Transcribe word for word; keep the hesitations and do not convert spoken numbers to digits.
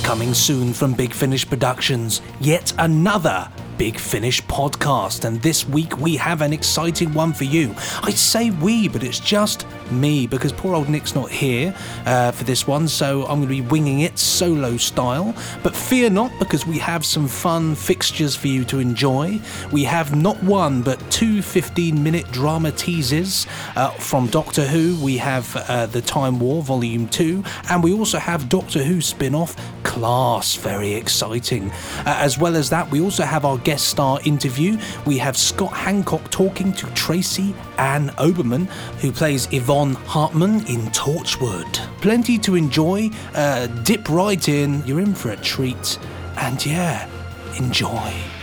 Coming soon from Big Finish Productions, yet another Big Finish podcast, and this week we have an exciting one for you. I say we, but it's just me, because poor old Nick's not here uh, for this one, so I'm going to be winging it solo style. But fear not, because we have some fun fixtures for you to enjoy. We have not one, but two fifteen-minute drama teasers uh, from Doctor Who. We have uh, The Time War Volume two, and we also have Doctor Who spin-off Class, very exciting. Uh, as well as that, we also have our guest star interview. We have Scott Hancock talking to Tracy Ann Oberman, who plays Yvonne Hartman in Torchwood. Plenty to enjoy. Uh, dip right in, you're in for a treat, and yeah, enjoy.